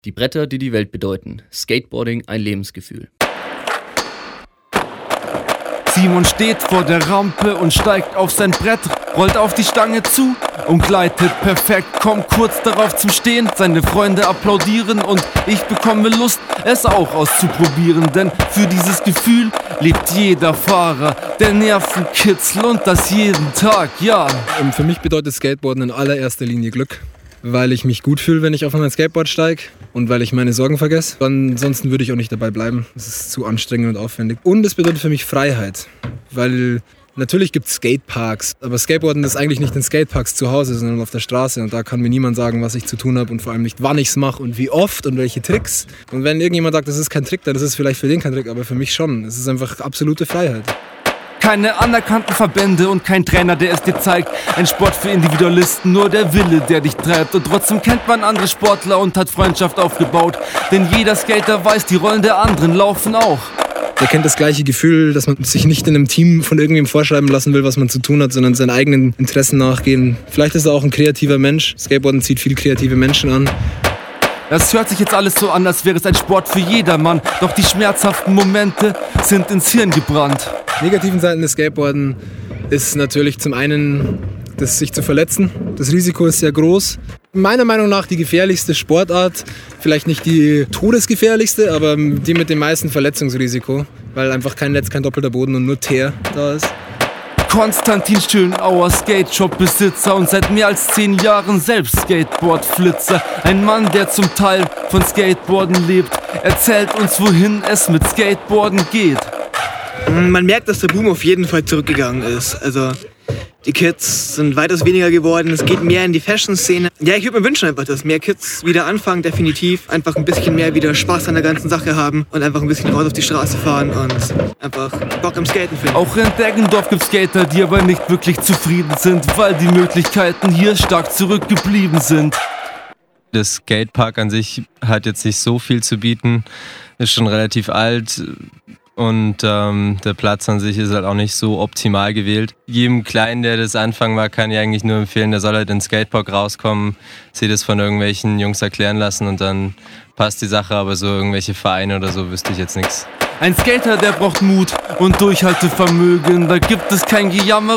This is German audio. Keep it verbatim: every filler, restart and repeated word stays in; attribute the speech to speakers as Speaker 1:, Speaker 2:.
Speaker 1: Die Bretter, die die Welt bedeuten. Skateboarding, ein Lebensgefühl.
Speaker 2: Simon steht vor der Rampe und steigt auf sein Brett, rollt auf die Stange zu und gleitet perfekt, kommt kurz darauf zum Stehen. Seine Freunde applaudieren und ich bekomme Lust, es auch auszuprobieren. Denn für dieses Gefühl lebt jeder Fahrer, der Nervenkitzel und das jeden Tag, ja.
Speaker 3: Und für mich bedeutet Skateboarden in allererster Linie Glück, weil ich mich gut fühle, wenn ich auf mein Skateboard steige und weil ich meine Sorgen vergesse. Ansonsten würde ich auch nicht dabei bleiben. Das ist zu anstrengend und aufwendig. Und es bedeutet für mich Freiheit, weil natürlich gibt es Skateparks, aber Skateboarden ist eigentlich nicht in Skateparks zu Hause, sondern auf der Straße. Und da kann mir niemand sagen, was ich zu tun habe und vor allem nicht, wann ich es mache und wie oft und welche Tricks. Und wenn irgendjemand sagt, das ist kein Trick, dann ist es vielleicht für den kein Trick, aber für mich schon. Es ist einfach absolute Freiheit.
Speaker 2: Keine anerkannten Verbände und kein Trainer, der es dir zeigt. Ein Sport für Individualisten, nur der Wille, der dich treibt. Und trotzdem kennt man andere Sportler und hat Freundschaft aufgebaut. Denn jeder Skater weiß, die Rollen der anderen laufen auch.
Speaker 3: Er kennt das gleiche Gefühl, dass man sich nicht in einem Team von irgendwem vorschreiben lassen will, was man zu tun hat, sondern seinen eigenen Interessen nachgehen. Vielleicht ist er auch ein kreativer Mensch. Skateboarden zieht viele kreative Menschen an.
Speaker 2: Das hört sich jetzt alles so an, als wäre es ein Sport für jedermann. Doch die schmerzhaften Momente sind ins Hirn gebrannt.
Speaker 3: Negativen Seiten des Skateboarden ist natürlich zum einen, das sich zu verletzen. Das Risiko ist sehr groß. Meiner Meinung nach die gefährlichste Sportart, vielleicht nicht die todesgefährlichste, aber die mit dem meisten Verletzungsrisiko, weil einfach kein Netz, kein doppelter Boden und nur Teer da ist.
Speaker 2: Konstantin Schönauer, Skate-Shop-Besitzer und seit mehr als zehn Jahren selbst Skateboard-Flitzer. Ein Mann, der zum Teil von Skateboarden lebt, erzählt uns, wohin es mit Skateboarden geht.
Speaker 4: Man merkt, dass der Boom auf jeden Fall zurückgegangen ist. Also die Kids sind weitaus weniger geworden, es geht mehr in die Fashion-Szene. Ja, ich würde mir wünschen einfach, dass mehr Kids wieder anfangen, definitiv. Einfach ein bisschen mehr wieder Spaß an der ganzen Sache haben und einfach ein bisschen raus auf die Straße fahren und einfach Bock am Skaten finden.
Speaker 2: Auch in Deggendorf gibt es Skater, die aber nicht wirklich zufrieden sind, weil die Möglichkeiten hier stark zurückgeblieben sind.
Speaker 5: Das Skatepark an sich hat jetzt nicht so viel zu bieten, ist schon relativ alt. Und ähm, der Platz an sich ist halt auch nicht so optimal gewählt. Jedem Kleinen, der das anfangen mag, kann ich eigentlich nur empfehlen, der soll halt ins Skatepark rauskommen, sich das von irgendwelchen Jungs erklären lassen und dann passt die Sache, aber so irgendwelche Vereine oder so wüsste ich jetzt nichts.
Speaker 2: Ein Skater, der braucht Mut und Durchhaltevermögen, da gibt es kein Gejammer.